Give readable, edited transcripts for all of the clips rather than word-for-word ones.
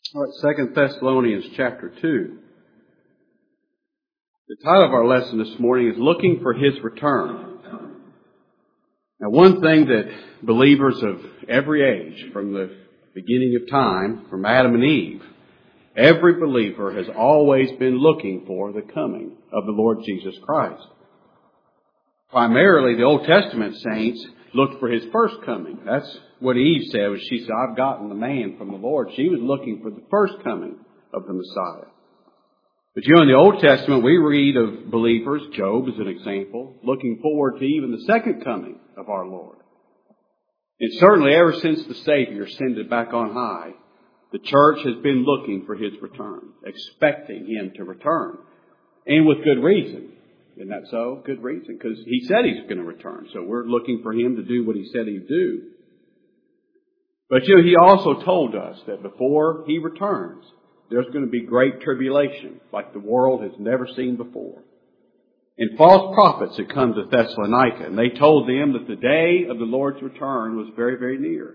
All right, 2 Thessalonians chapter 2. The title of our lesson this morning is Looking for His Return. Now, one thing that believers of every age, from the beginning of time, from Adam and Eve, every believer has always been looking for the coming of the Lord Jesus Christ. Primarily, the Old Testament saints looked for His first coming. That's what Eve said when she said, I've gotten the man from the Lord. She was looking for the first coming of the Messiah. But in the Old Testament, we read of believers, Job as an example, looking forward to even the second coming of our Lord. And certainly ever since the Savior ascended back on high, the church has been looking for His return, expecting Him to return. And with good reason. Isn't that so? Good reason. Because He said He's going to return. So we're looking for Him to do what He said He'd do. But He also told us that before He returns, there's going to be great tribulation like the world has never seen before. And false prophets had come to Thessalonica, and they told them that the day of the Lord's return was very, very near.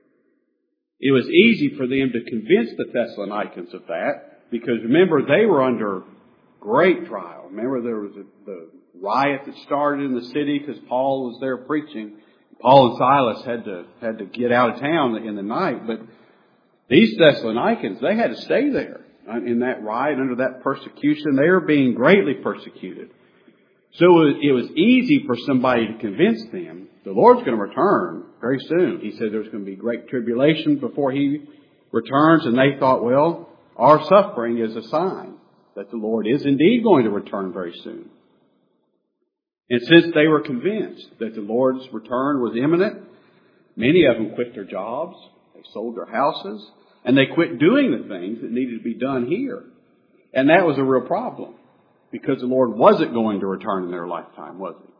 It was easy for them to convince the Thessalonians of that, because remember, they were under great trial. Remember, there was the riot that started in the city because Paul was there preaching. Paul and Silas had to get out of town in the night, but these Thessalonians, they had to stay there in that riot, under that persecution. They were being greatly persecuted. So it was easy for somebody to convince them the Lord's going to return very soon. He said there's going to be great tribulation before He returns, and they thought, well, our suffering is a sign that the Lord is indeed going to return very soon. And since they were convinced that the Lord's return was imminent, many of them quit their jobs, they sold their houses, and they quit doing the things that needed to be done here. And that was a real problem, because the Lord wasn't going to return in their lifetime, was He?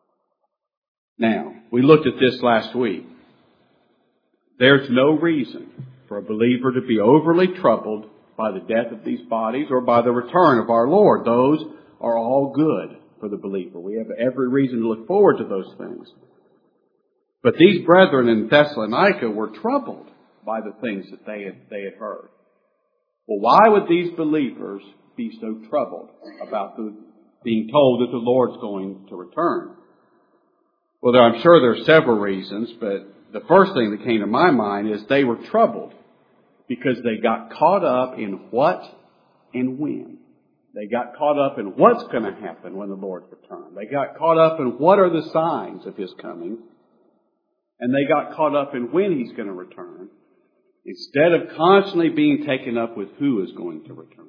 Now, we looked at this last week. There's no reason for a believer to be overly troubled by the death of these bodies or by the return of our Lord. Those are all good for the believer. We have every reason to look forward to those things. But these brethren in Thessalonica were troubled by the things that they had heard. Well, why would these believers be so troubled about being told that the Lord's going to return? Well, I'm sure there are several reasons, but the first thing that came to my mind is they were troubled because they got caught up in what and when. They got caught up in what's going to happen when the Lord returns. They got caught up in what are the signs of His coming. And they got caught up in when He's going to return, instead of constantly being taken up with who is going to return.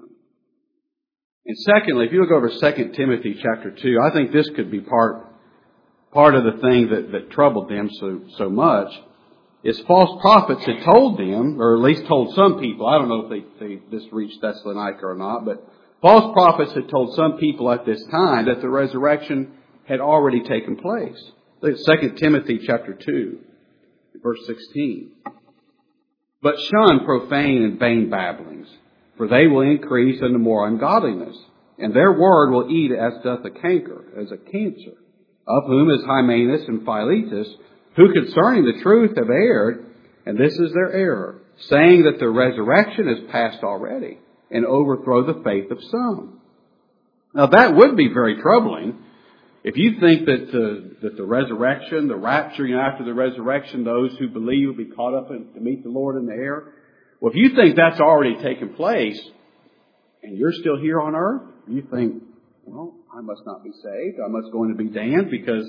And secondly, if you look over 2 Timothy chapter 2, I think this could be part of the thing that troubled them so much, is false prophets had told them, or at least told some people, I don't know if this reached Thessalonica or not, but false prophets had told some people at this time that the resurrection had already taken place. Look at 2 Timothy chapter 2, verse 16. But shun profane and vain babblings, for they will increase unto more ungodliness, and their word will eat as doth a canker, as a cancer, of whom is Hymenaeus and Philetus, who concerning the truth have erred, and this is their error, saying that the resurrection is past already, and overthrow the faith of some. Now that would be very troubling. If you think that the resurrection, the rapture, after the resurrection, those who believe will be caught up to meet the Lord in the air. Well, if you think that's already taken place, and you're still here on earth, you think, well, I must not be saved. I must go into be damned, because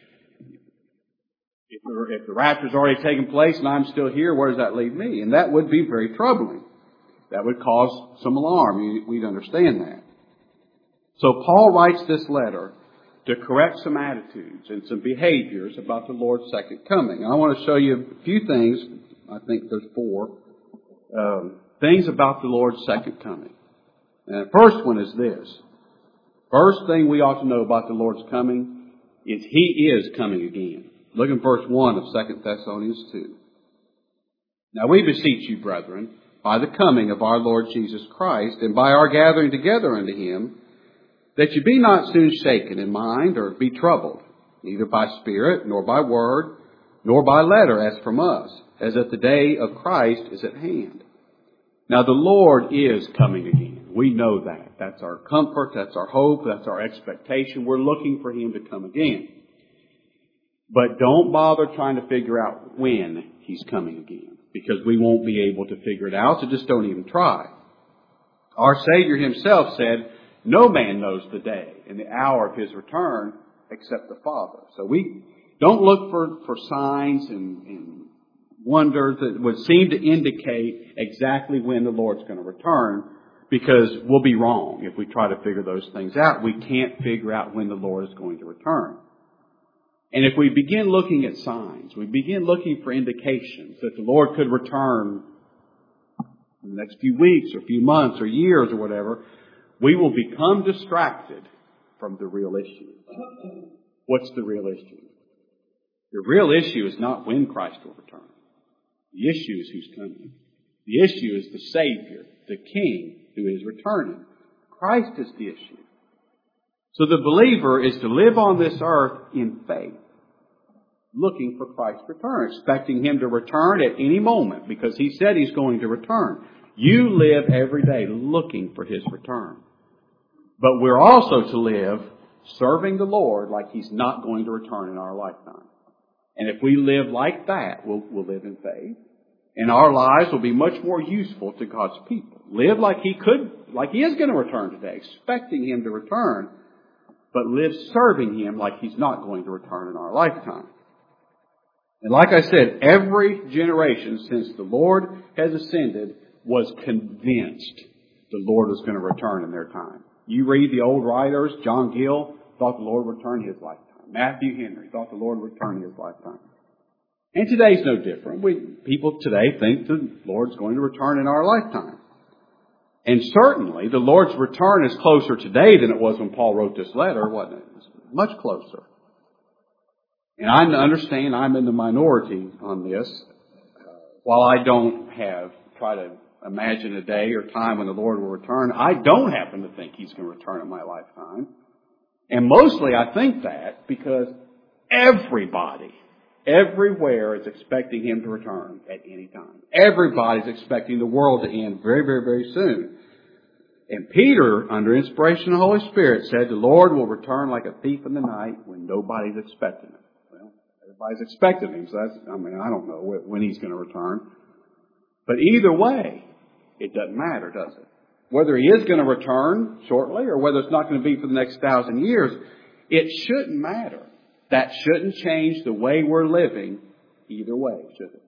if the rapture's already taken place and I'm still here, where does that leave me? And that would be very troubling. That would cause some alarm. We'd understand that. So Paul writes this letter to correct some attitudes and some behaviors about the Lord's second coming. I want to show you a few things. I think there's 4 things about the Lord's second coming. And the first one is this. First thing we ought to know about the Lord's coming is He is coming again. Look in verse 1 of 2 Thessalonians 2. Now we beseech you, brethren, by the coming of our Lord Jesus Christ, and by our gathering together unto Him, that you be not soon shaken in mind, or be troubled, neither by spirit, nor by word, nor by letter as from us, as that the day of Christ is at hand. Now the Lord is coming again. We know that. That's our comfort, that's our hope, that's our expectation. We're looking for Him to come again. But don't bother trying to figure out when He's coming again, because we won't be able to figure it out, so just don't even try. Our Savior Himself said, no man knows the day and the hour of His return except the Father. So we don't look for signs and wonders that would seem to indicate exactly when the Lord's going to return, because we'll be wrong if we try to figure those things out. We can't figure out when the Lord is going to return. And if we begin looking at signs, we begin looking for indications that the Lord could return in the next few weeks or few months or years or whatever, we will become distracted from the real issue. What's the real issue? The real issue is not when Christ will return. The issue is who's coming. The issue is the Savior, the King, who is returning. Christ is the issue. So the believer is to live on this earth in faith, looking for Christ's return, expecting Him to return at any moment, because He said He's going to return. You live every day looking for His return. But we're also to live serving the Lord like He's not going to return in our lifetime. And if we live like that, we'll live in faith. And our lives will be much more useful to God's people. Live like He is going to return today, expecting Him to return, but live serving Him like He's not going to return in our lifetime. And like I said, every generation since the Lord has ascended was convinced the Lord was going to return in their time. You read the old writers, John Gill thought the Lord would return in his lifetime. Matthew Henry thought the Lord would return in his lifetime. And today's no different. People today think the Lord's going to return in our lifetime. And certainly the Lord's return is closer today than it was when Paul wrote this letter, wasn't it? It's much closer. And I understand I'm in the minority on this. While I don't try to imagine a day or time when the Lord will return, I don't happen to think He's going to return in my lifetime. And mostly I think that because everybody, everywhere is expecting Him to return at any time. Everybody's expecting the world to end very, very, very soon. And Peter, under inspiration of the Holy Spirit, said the Lord will return like a thief in the night when nobody's expecting Him. Well, everybody's expecting Him, so I don't know when He's going to return. But either way, it doesn't matter, does it? Whether He is going to return shortly or whether it's not going to be for the next 1,000 years, it shouldn't matter. That shouldn't change the way we're living either way, should it?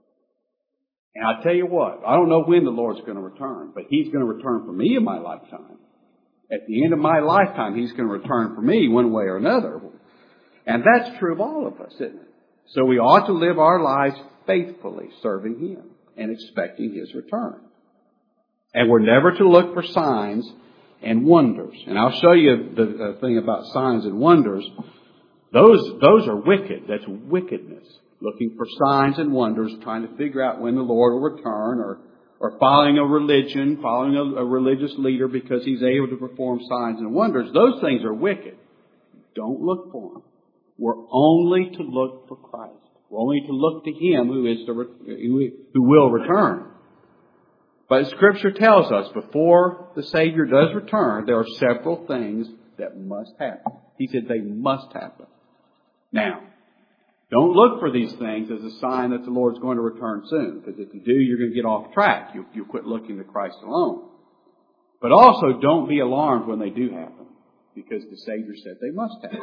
And I tell you what, I don't know when the Lord's going to return, but He's going to return for me in my lifetime. At the end of my lifetime, He's going to return for me one way or another. And that's true of all of us, isn't it? So we ought to live our lives faithfully, serving Him and expecting His return. And we're never to look for signs and wonders. And I'll show you the thing about signs and wonders. Those are wicked. That's wickedness. Looking for signs and wonders, trying to figure out when the Lord will return, or following a religion, following a religious leader because he's able to perform signs and wonders. Those things are wicked. Don't look for them. We're only to look for Christ. We're only to look to Him who will return. But Scripture tells us before the Savior does return, there are several things that must happen. He said they must happen. Now, don't look for these things as a sign that the Lord's going to return soon, because if you do, you're going to get off track. You'll quit looking to Christ alone. But also, don't be alarmed when they do happen, because the Savior said they must happen.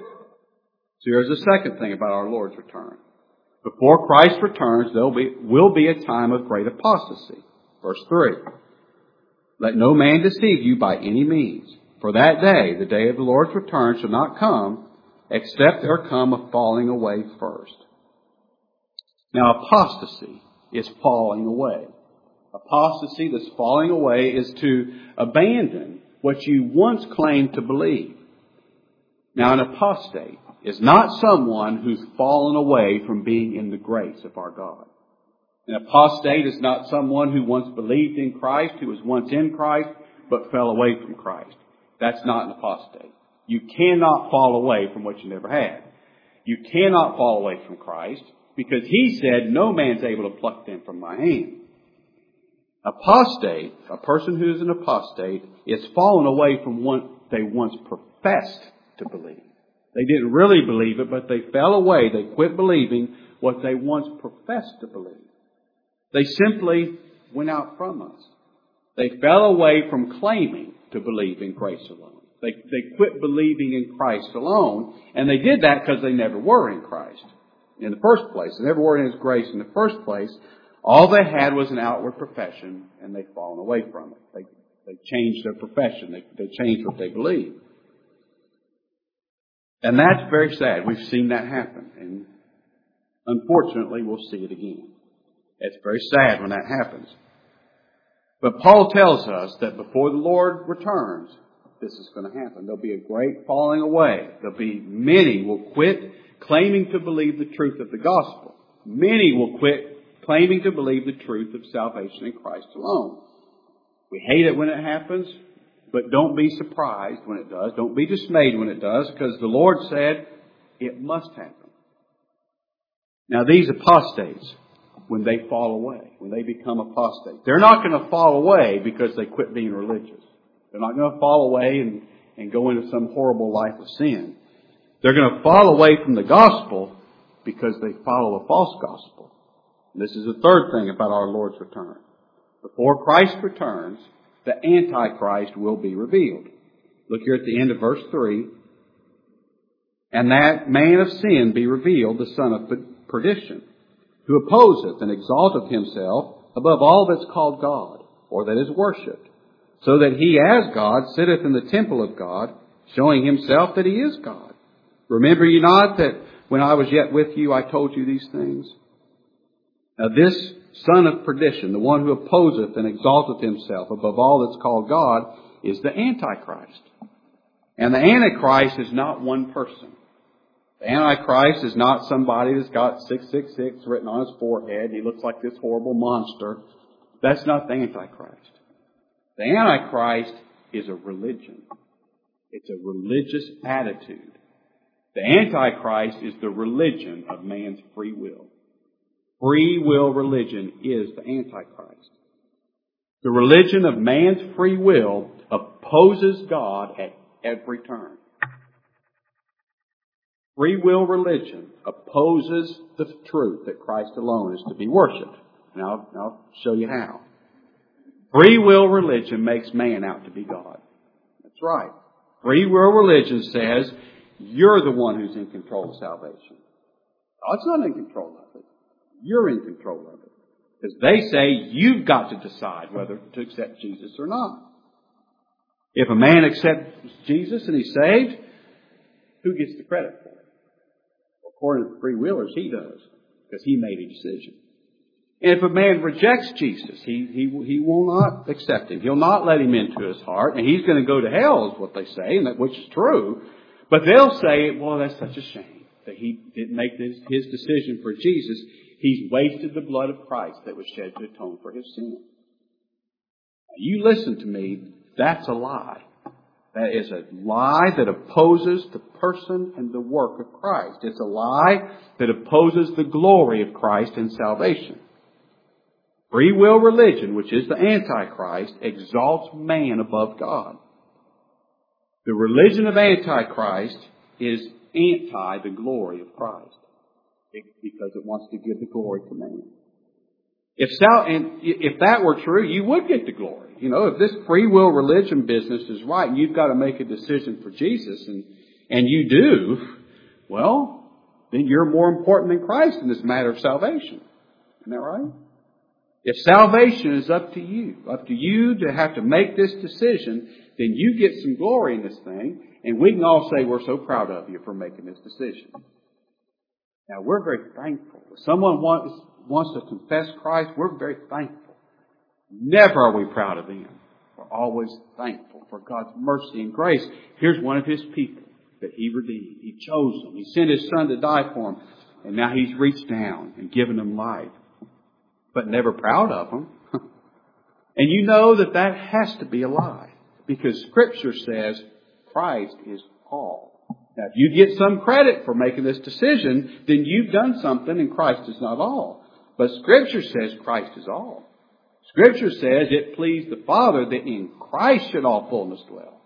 So here's the second thing about our Lord's return. Before Christ returns, there will be a time of great apostasy. Verse 3. Let no man deceive you by any means, for that day, the day of the Lord's return, shall not come, except there come a falling away first. Now, apostasy is falling away. Apostasy, this falling away, is to abandon what you once claimed to believe. Now, an apostate is not someone who's fallen away from being in the grace of our God. An apostate is not someone who once believed in Christ, who was once in Christ, but fell away from Christ. That's not an apostate. You cannot fall away from what you never had. You cannot fall away from Christ because He said, no man's able to pluck them from my hand. Apostate, a person who is an apostate, is fallen away from what they once professed to believe. They didn't really believe it, but they fell away. They quit believing what they once professed to believe. They simply went out from us. They fell away from claiming to believe in grace alone. They quit believing in Christ alone, and they did that because they never were in Christ in the first place. They never were in His grace in the first place. All they had was an outward profession, and they've fallen away from it. They changed their profession. They changed what they believe. And that's very sad. We've seen that happen, and unfortunately we'll see it again. It's very sad when that happens. But Paul tells us that before the Lord returns, this is going to happen. There'll be a great falling away. There'll be many will quit claiming to believe the truth of the gospel. Many will quit claiming to believe the truth of salvation in Christ alone. We hate it when it happens, but don't be surprised when it does. Don't be dismayed when it does, because the Lord said it must happen. Now these apostates, when they fall away, when they become apostate, they're not going to fall away because they quit being religious. They're not going to fall away and go into some horrible life of sin. They're going to fall away from the gospel because they follow a false gospel. And this is the third thing about our Lord's return. Before Christ returns, the Antichrist will be revealed. Look here at the end of verse 3. And that man of sin be revealed, the son of perdition, who opposeth and exalteth himself above all that's called God, or that is worshipped, so that he as God sitteth in the temple of God, showing himself that he is God. Remember ye not that when I was yet with you, I told you these things? Now this son of perdition, the one who opposeth and exalteth himself above all that's called God, is the Antichrist. And the Antichrist is not one person. The Antichrist is not somebody that's got 666 written on his forehead and he looks like this horrible monster. That's not the Antichrist. The Antichrist is a religion. It's a religious attitude. The Antichrist is the religion of man's free will. Free will religion is the Antichrist. The religion of man's free will opposes God at every turn. Free will religion opposes the truth that Christ alone is to be worshipped. And I'll show you how. Free will religion makes man out to be God. That's right. Free will religion says you're the one who's in control of salvation. God's not in control of it. You're in control of it. Because they say you've got to decide whether to accept Jesus or not. If a man accepts Jesus and he's saved, who gets the credit for it? According to the free willers, he does, because he made a decision. And if a man rejects Jesus, he will not accept him. He'll not let him into his heart, and he's going to go to hell, is what they say, and which is true. But they'll say, well, that's such a shame that he didn't make his decision for Jesus. He's wasted the blood of Christ that was shed to atone for his sin. Now, you listen to me, that's a lie. That is a lie that opposes the person and the work of Christ. It's a lie that opposes the glory of Christ and salvation. Free will religion, which is the Antichrist, exalts man above God. The religion of Antichrist is anti the glory of Christ because it wants to give the glory to man. If that were true, you would get the glory. You know, if this free will religion business is right and you've got to make a decision for Jesus and you do, well, then you're more important than Christ in this matter of salvation. Isn't that right? If salvation is up to you to have to make this decision, then you get some glory in this thing, and we can all say we're so proud of you for making this decision. Now, we're very thankful. If someone wants to confess Christ, we're very thankful. Never are we proud of them. We're always thankful for God's mercy and grace. Here's one of His people that He redeemed. He chose them. He sent His Son to die for them, and now He's reached down and given them life. But never proud of them. And you know that has to be a lie. Because Scripture says Christ is all. Now, if you get some credit for making this decision, then you've done something and Christ is not all. But Scripture says Christ is all. Scripture says it pleased the Father that in Christ should all fullness dwell.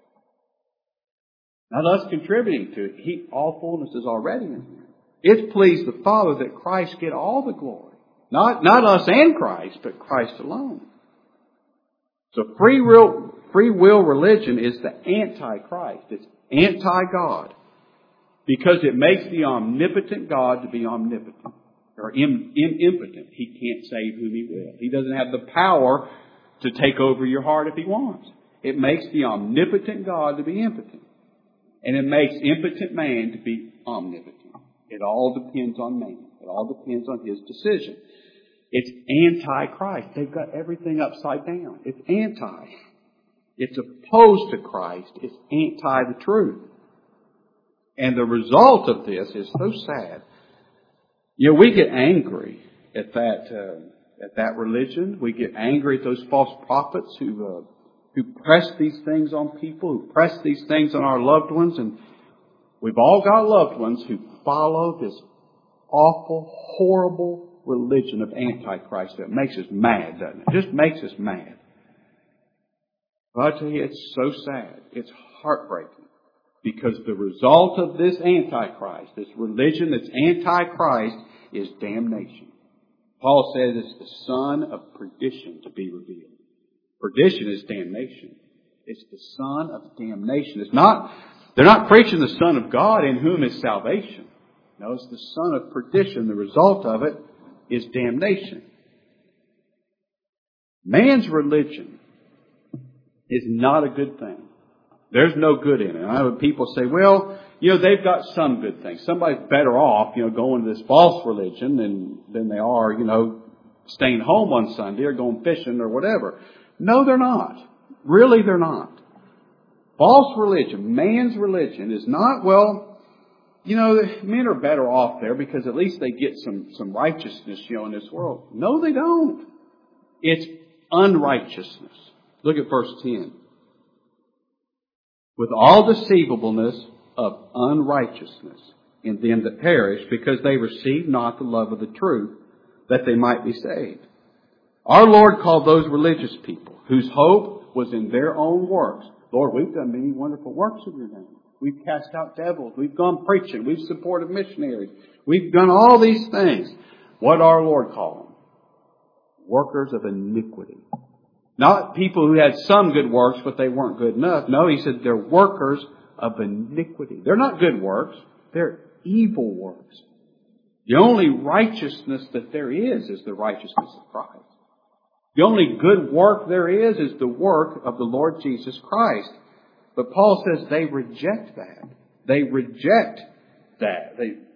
Not us contributing to it. All fullness is already in Him. It's pleased the Father that Christ get all the glory. Not us and Christ, but Christ alone. So free will religion is the anti-Christ. It's anti-God. Because it makes the omnipotent God to be omnipotent. Or impotent. He can't save whom He will. He doesn't have the power to take over your heart if He wants. It makes the omnipotent God to be impotent. And it makes impotent man to be omnipotent. It all depends on man. It all depends on his decision. It's anti-Christ. They've got everything upside down. It's anti. It's opposed to Christ. It's anti the truth. And the result of this is so sad. You know, we get angry at that religion. We get angry at those false prophets who press these things on people, who press these things on our loved ones. And we've all got loved ones who follow this awful, horrible religion of Antichrist that makes us mad, doesn't it? It just makes us mad. But I tell you, it's so sad. It's heartbreaking. Because the result of this Antichrist, this religion that's Antichrist, is damnation. Paul says it's the son of perdition to be revealed. Perdition is damnation. It's the son of damnation. They're not preaching the Son of God in whom is salvation. No, it's the son of perdition. The result of it is damnation. Man's religion is not a good thing. There's no good in it. I know people say, well, they've got some good things. Somebody's better off, going to this false religion than they are, staying home on Sunday or going fishing or whatever. No, they're not. Really, they're not. False religion, man's religion, is not, men are better off there because at least they get some righteousness, in this world. No, they don't. It's unrighteousness. Look at verse 10. With all deceivableness of unrighteousness in them that perish, because they receive not the love of the truth, that they might be saved. Our Lord called those religious people whose hope was in their own works. Lord, we've done many wonderful works in your name. We've cast out devils. We've gone preaching. We've supported missionaries. We've done all these things. What did our Lord call them? Workers of iniquity. Not people who had some good works, but they weren't good enough. No, He said they're workers of iniquity. They're not good works. They're evil works. The only righteousness that there is the righteousness of Christ. The only good work there is the work of the Lord Jesus Christ. But Paul says they reject that. They reject that.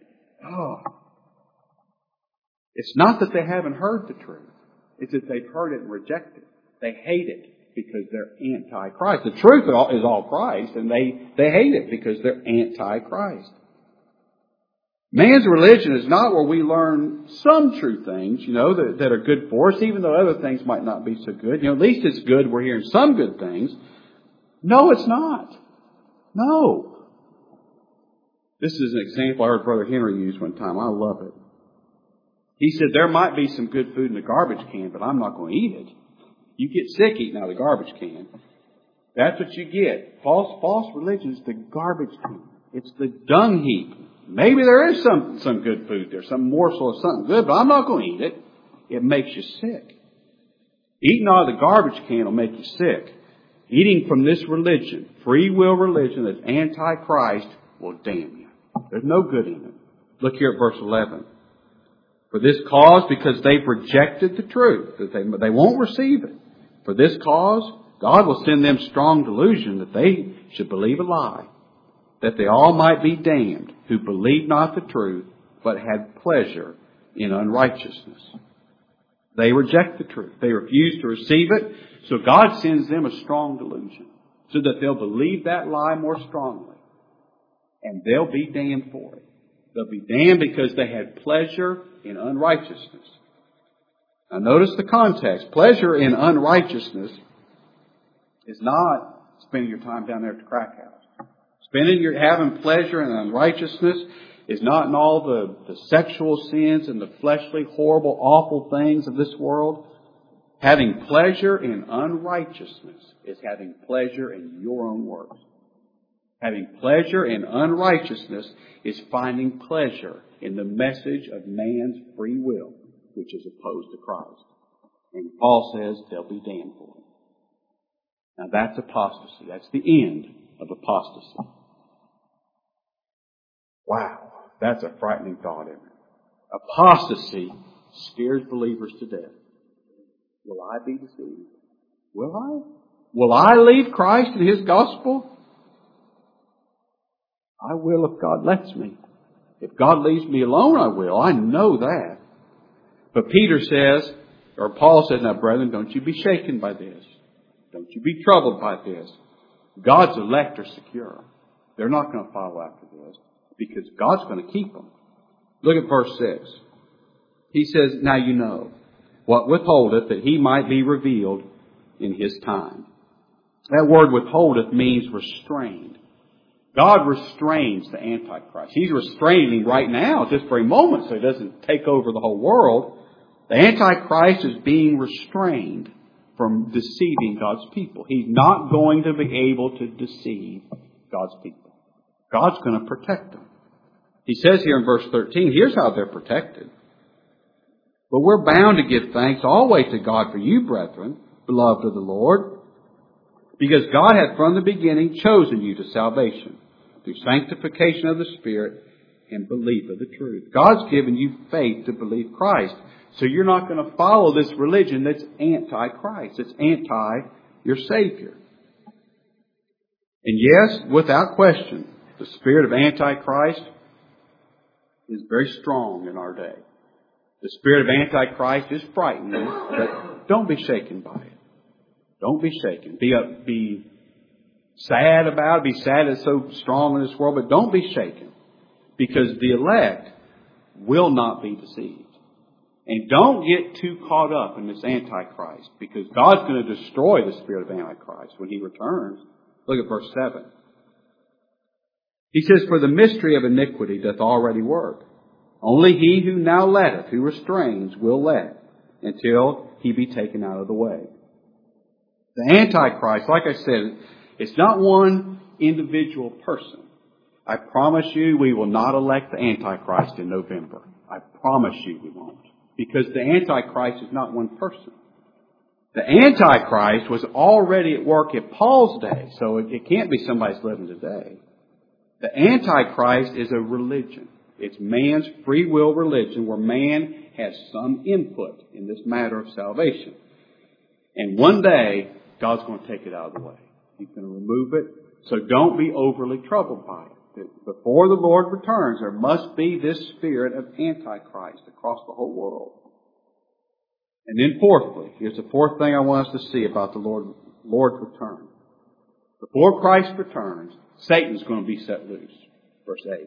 It's not that they haven't heard the truth. It's that they've heard it and rejected it. They hate it because they're anti-Christ. The truth is all Christ, and they hate it because they're anti-Christ. Man's religion is not where we learn some true things, that are good for us, even though other things might not be so good. At least it's good we're hearing some good things. No, it's not. No. This is an example I heard Brother Henry use one time. I love it. He said, there might be some good food in the garbage can, but I'm not going to eat it. You get sick eating out of the garbage can. That's what you get. False religion is the garbage can. It's the dung heap. Maybe there is some good food there, some morsel of something good, but I'm not going to eat it. It makes you sick. Eating out of the garbage can will make you sick. Eating from this religion, free will religion that's anti-Christ, will damn you. There's no good in it. Look here at verse 11. For this cause, because they've rejected the truth, that they won't receive it. For this cause, God will send them strong delusion that they should believe a lie, that they all might be damned, who believed not the truth, but had pleasure in unrighteousness. They reject the truth. They refuse to receive it. So God sends them a strong delusion so that they'll believe that lie more strongly. And they'll be damned for it. They'll be damned because they had pleasure in unrighteousness. Now notice the context. Pleasure in unrighteousness is not spending your time down there at the crack house. Having pleasure in unrighteousness is not in all the sexual sins and the fleshly, horrible, awful things of this world. Having pleasure in unrighteousness is having pleasure in your own works. Having pleasure in unrighteousness is finding pleasure in the message of man's free will, which is opposed to Christ. And Paul says they'll be damned for it. Now that's apostasy. That's the end of apostasy. Wow, that's a frightening thought, isn't it? Apostasy scares believers to death. Will I be deceived? Will I? Will I leave Christ and His gospel? I will if God lets me. If God leaves me alone, I will. I know that. But Peter says, or Paul says, now brethren, don't you be shaken by this. Don't you be troubled by this. God's elect are secure. They're not going to follow after this because God's going to keep them. Look at verse 6. He says, now you know what withholdeth that He might be revealed in His time. That word withholdeth means restrained. God restrains the Antichrist. He's restraining him right now, just for a moment, so he doesn't take over the whole world. The Antichrist is being restrained from deceiving God's people. He's not going to be able to deceive God's people. God's going to protect them. He says here in verse 13, here's how they're protected. But we're bound to give thanks always to God for you, brethren, beloved of the Lord, because God hath from the beginning chosen you to salvation through sanctification of the Spirit and belief of the truth. God's given you faith to believe Christ. So you're not going to follow this religion that's anti-Christ. It's anti your Savior. And yes, without question, the spirit of Antichrist is very strong in our day. The spirit of Antichrist is frightening, but don't be shaken by it. Don't be shaken. Be sad about it. Be sad it's so strong in this world, but don't be shaken. Because the elect will not be deceived. And don't get too caught up in this Antichrist, because God's going to destroy the spirit of Antichrist when He returns. Look at verse 7. He says, for the mystery of iniquity doth already work. Only he who now letteth, who restrains, will let, until he be taken out of the way. The Antichrist, like I said, it's not one individual person. I promise you we will not elect the Antichrist in November. I promise you we won't. Because the Antichrist is not one person. The Antichrist was already at work at Paul's day, so it can't be somebody's living today. The Antichrist is a religion. It's man's free will religion where man has some input in this matter of salvation. And one day, God's going to take it out of the way. He's going to remove it. So don't be overly troubled by it. Before the Lord returns, there must be this spirit of Antichrist across the whole world. And then fourthly, here's the fourth thing I want us to see about the Lord's return. Before Christ returns, Satan's going to be set loose. Verse 8.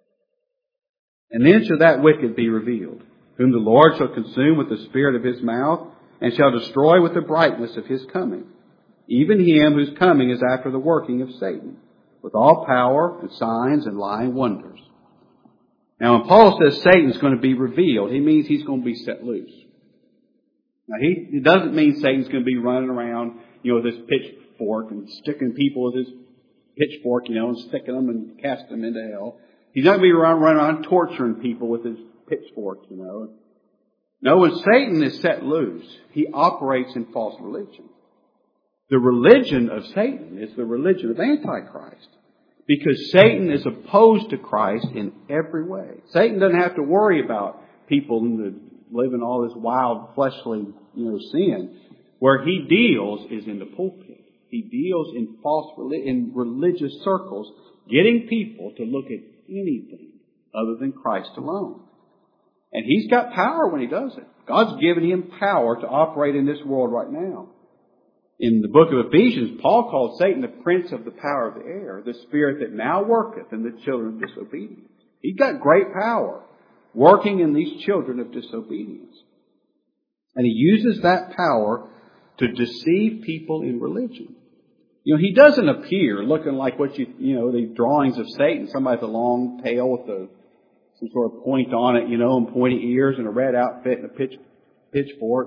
And then shall that wicked be revealed, whom the Lord shall consume with the spirit of His mouth, and shall destroy with the brightness of His coming. Even him whose coming is after the working of Satan, with all power and signs and lying wonders. Now when Paul says Satan's going to be revealed, he means he's going to be set loose. Now it doesn't mean Satan's going to be running around, with his pitchfork and sticking people with his pitchfork, and sticking them and casting them into hell. He's not going to be running around torturing people with his pitchfork, No, when Satan is set loose, he operates in false religion. The religion of Satan is the religion of Antichrist. Because Satan is opposed to Christ in every way. Satan doesn't have to worry about people living all this wild, fleshly, sin. Where he deals is in the pulpit. He deals in religious circles, getting people to look at anything other than Christ alone. And he's got power when he does it. God's given him power to operate in this world right now. In the book of Ephesians, Paul called Satan the prince of the power of the air, the spirit that now worketh in the children of disobedience. He's got great power working in these children of disobedience. And he uses that power to deceive people in religion. He doesn't appear looking like the drawings of Satan, somebody with a long tail with some sort of point on it, and pointy ears and a red outfit and a pitchfork.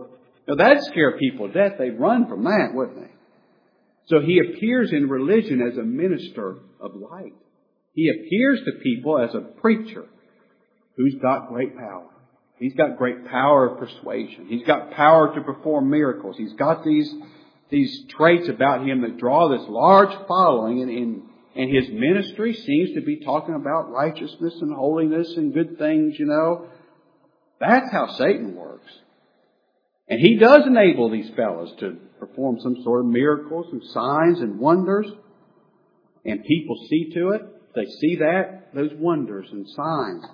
Now that'd scare people to death. They'd run from that, wouldn't they? So he appears in religion as a minister of light. He appears to people as a preacher who's got great power. He's got great power of persuasion. He's got power to perform miracles. He's got these traits about him that draw this large following, and his ministry seems to be talking about righteousness and holiness and good things, you know. That's how Satan works. And he does enable these fellows to perform some sort of miracles and signs and wonders. And people see to it. They see that, those wonders and signs.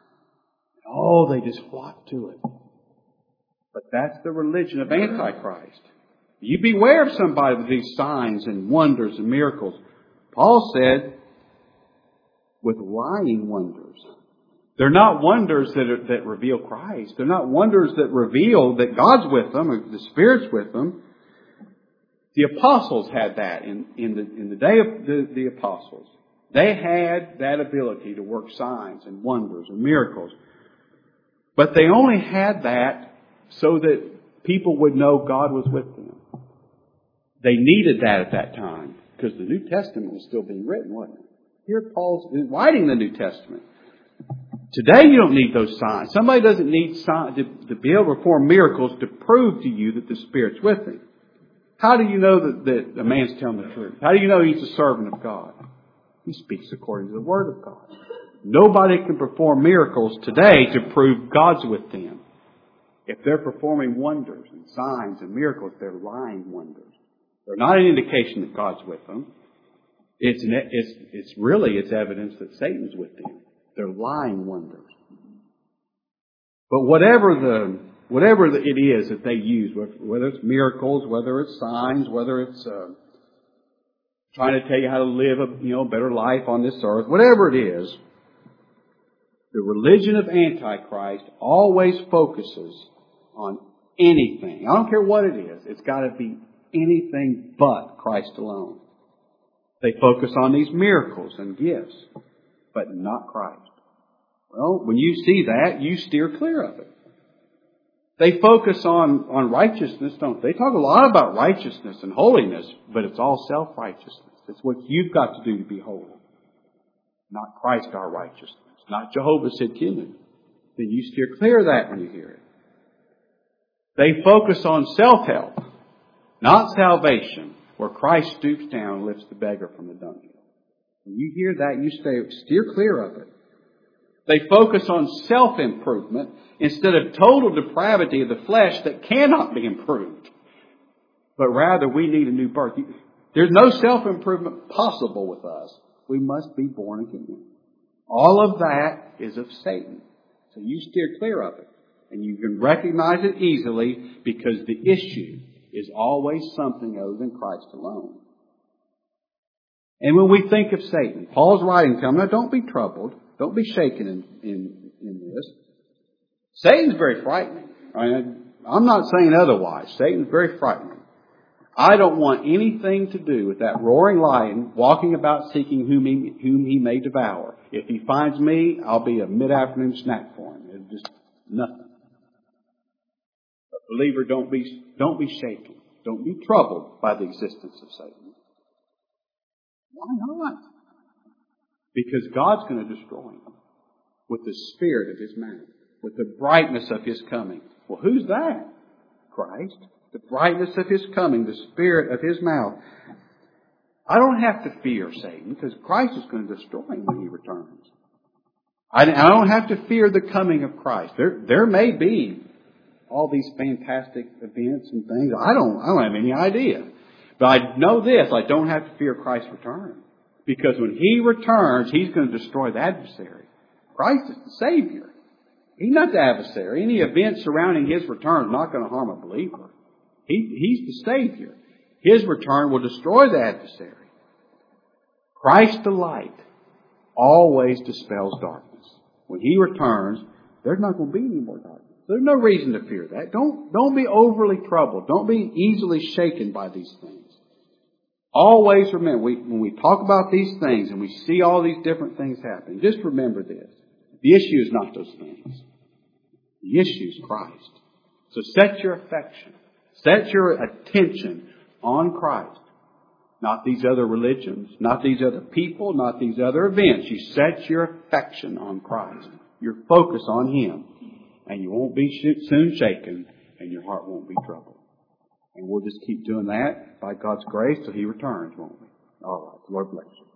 Oh, they just flock to it. But that's the religion of Antichrist. You beware of somebody with these signs and wonders and miracles. Paul said, with lying wonders. They're not wonders that reveal Christ. They're not wonders that reveal that God's with them or the Spirit's with them. The apostles had that in the day of the apostles. They had that ability to work signs and wonders and miracles. But they only had that so that people would know God was with them. They needed that at that time because the New Testament was still being written, wasn't it? Here Paul's writing the New Testament. Today you don't need those signs. Somebody doesn't need signs to be able to perform miracles to prove to you that the Spirit's with him. How do you know that a man's telling the truth? How do you know he's a servant of God? He speaks according to the Word of God. Nobody can perform miracles today to prove God's with them. If they're performing wonders and signs and miracles, they're lying wonders. They're not an indication that God's with them. It's evidence that Satan's with them. They're lying wonders. But whatever it is that they use, whether it's miracles, whether it's signs, whether it's trying to tell you how to live a better life on this earth, whatever it is, the religion of Antichrist always focuses on anything. I don't care what it is. It's got to be anything but Christ alone. They focus on these miracles and gifts, but not Christ. Well, when you see that, you steer clear of it. They focus on righteousness, don't they? They talk a lot about righteousness and holiness, but it's all self-righteousness. It's what you've got to do to be holy. Not Christ our righteousness. Not Jehovah Tsidkenu. Then you steer clear of that when you hear it. They focus on self-help, not salvation, where Christ stoops down and lifts the beggar from the dunghill. When you hear that, you steer clear of it. They focus on self-improvement instead of total depravity of the flesh that cannot be improved. But rather, we need a new birth. There's no self-improvement possible with us. We must be born again. All of that is of Satan. So you steer clear of it. And you can recognize it easily because the issue is always something other than Christ alone. And when we think of Satan, Paul's writing to them, now don't be troubled. Don't be shaken in this. Satan's very frightening. I'm not saying otherwise. Satan's very frightening. I don't want anything to do with that roaring lion walking about seeking whom he may devour. If he finds me, I'll be a mid-afternoon snack for him. It's just nothing. But believer, don't be shaken. Don't be troubled by the existence of Satan. Why not? Because God's going to destroy him with the spirit of his mouth, with the brightness of his coming. Well, who's that? Christ. The brightness of his coming, the spirit of his mouth. I don't have to fear Satan because Christ is going to destroy him when he returns. I don't have to fear the coming of Christ. There may be all these fantastic events and things. I don't have any idea. But I know this, I don't have to fear Christ's return. Because when he returns, he's going to destroy the adversary. Christ is the Savior. He's not the adversary. Any event surrounding his return is not going to harm a believer. He's the Savior. His return will destroy the adversary. Christ the light always dispels darkness. When he returns, there's not going to be any more darkness. There's no reason to fear that. Don't be overly troubled. Don't be easily shaken by these things. Always remember, when we talk about these things and we see all these different things happening, just remember this. The issue is not those things. The issue is Christ. So set your affection Set your attention on Christ. Not these other religions, not these other people, not these other events. You set your affection on Christ. Your focus on Him. And you won't be soon shaken, and your heart won't be troubled. And we'll just keep doing that by God's grace till He returns, won't we? All right. The Lord bless you.